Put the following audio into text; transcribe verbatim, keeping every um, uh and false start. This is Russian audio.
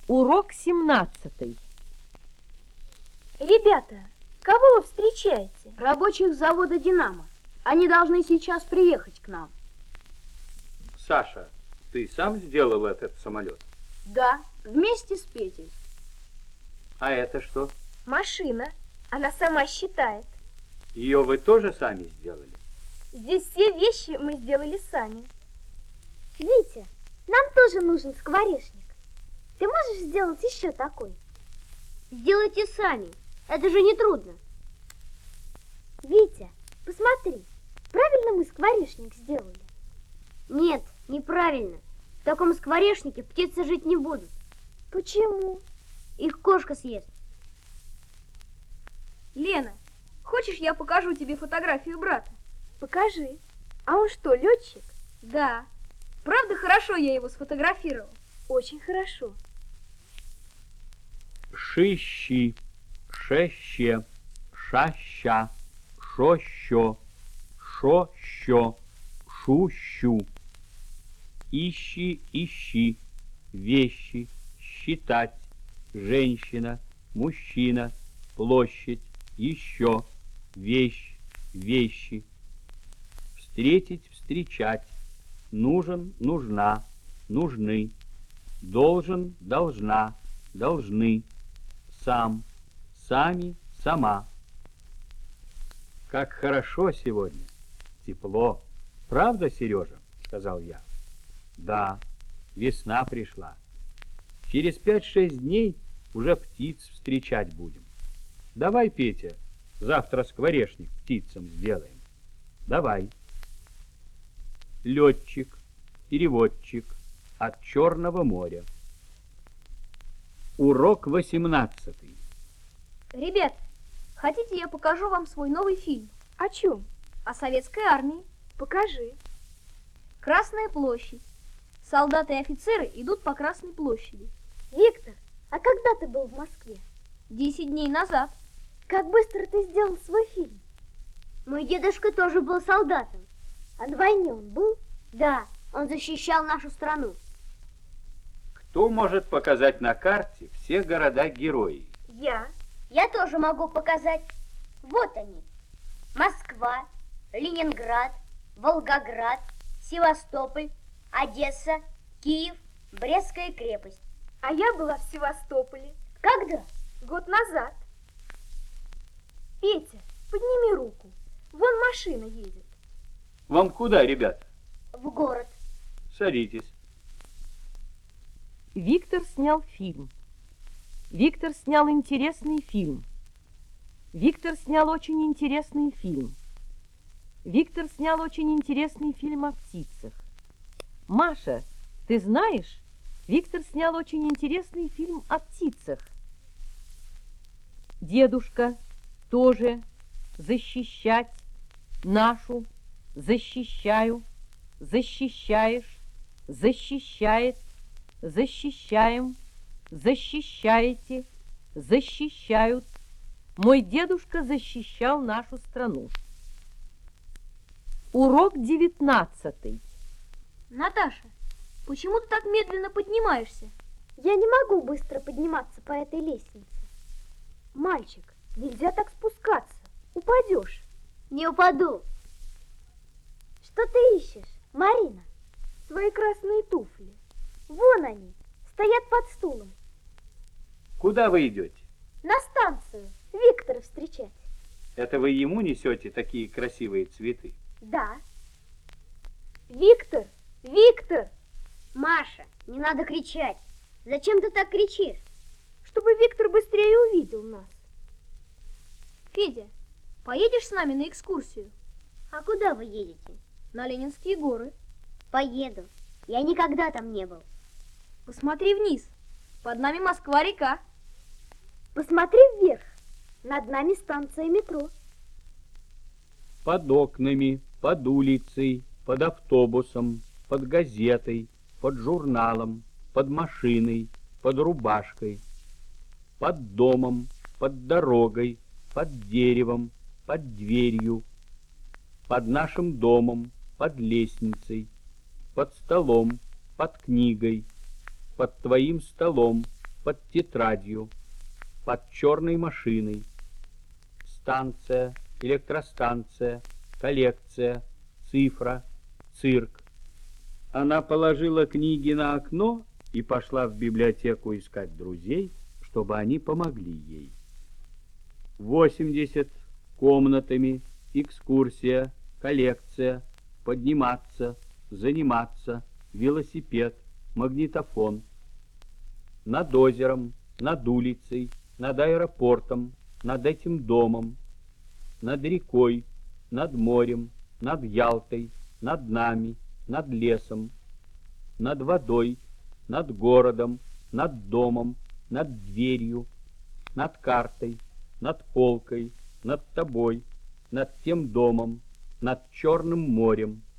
Урок семнадцатый. Ребята, кого вы встречаете? Рабочих завода «Динамо». Они должны сейчас приехать к нам. Саша, ты сам сделал этот самолет? Да, вместе с Петей. А это что? Машина. Она сама считает. Ее вы тоже сами сделали? Здесь все вещи мы сделали сами. Витя, нам тоже нужен скворечник. Ты можешь сделать еще такой? Сделайте сами. Это же не трудно. Витя, посмотри, правильно мы скворечник сделали? Нет, неправильно. В таком скворечнике птицы жить не будут. Почему? Их кошка съест. Лена, хочешь, я покажу тебе фотографию брата? Покажи. А он что, летчик? Да. Правда, хорошо я его сфотографировал? Очень хорошо. Шищи, шеще, шаща, шощо, шощо, шущу. Ищи, ищи, вещи, считать, женщина, мужчина, площадь, еще, вещь, вещи. Встретить, встречать, нужен, нужна, нужны, должен, должна, должны, сам, сами, сама. Как хорошо сегодня, тепло. Правда, Сережа? Сказал я. Да, весна пришла. Через пять-шесть дней уже птиц встречать будем. Давай, Петя, завтра скворечник птицам сделаем. Давай. Летчик, переводчик от Черного моря. Урок восемнадцатый. Ребят, хотите, я покажу вам свой новый фильм? О чем? О советской армии. Покажи. Красная площадь. Солдаты и офицеры идут по Красной площади. Виктор, а когда ты был в Москве? Десять дней назад. Как быстро ты сделал свой фильм? Мой дедушка тоже был солдатом. А на войне он был? Да, он защищал нашу страну. Кто может показать на карте все города-герои? Я. Я тоже могу показать. Вот они. Москва, Ленинград, Волгоград, Севастополь, Одесса, Киев, Брестская крепость. А я была в Севастополе. Когда? Год назад. Петя, подними руку. Вон машина едет. Вам куда, ребята? В город. Садитесь. Виктор снял фильм. Виктор снял интересный фильм. Виктор снял очень интересный фильм. Виктор снял очень интересный фильм о птицах. Маша, ты знаешь, Виктор снял очень интересный фильм о птицах. Дедушка тоже защищать нашу, защищаю, защищаешь, защищает, защищаем, защищаете, защищают. Мой дедушка защищал нашу страну. Урок девятнадцатый. Наташа, почему ты так медленно поднимаешься? Я не могу быстро подниматься по этой лестнице. Мальчик, нельзя так спускаться. Упадешь. Не упаду. Что ты ищешь, Марина? Свои красные туфли. Вон они, стоят под стулом. Куда вы идете? На станцию Виктора встречать. Это вы ему несете такие красивые цветы? Да. Виктор, Виктор! Маша, не надо кричать. Зачем ты так кричишь? Чтобы Виктор быстрее увидел нас. Федя, поедешь с нами на экскурсию? А куда вы едете? На Ленинские горы. Поеду. Я никогда там не был. Посмотри вниз. Под нами Москва-река. Посмотри вверх. Над нами станция метро. Под окнами, под улицей, под автобусом, под газетой, под журналом, под машиной, под рубашкой, под домом, под дорогой, под деревом, под дверью, под нашим домом, под лестницей, под столом, под книгой, под твоим столом, под тетрадью, под черной машиной. Станция, электростанция, коллекция, цифра, цирк. Она положила книги на окно и пошла в библиотеку искать друзей, чтобы они помогли ей. Восемьдесят комнатами, экскурсия, коллекция, подниматься, заниматься, велосипед, магнитофон. Над озером, над улицей, над аэропортом, над этим домом, над рекой, над морем, над Ялтой, над нами, над лесом, над водой, над городом, над домом, над дверью, над картой, над полкой, над тобой, над тем домом, над Черным морем,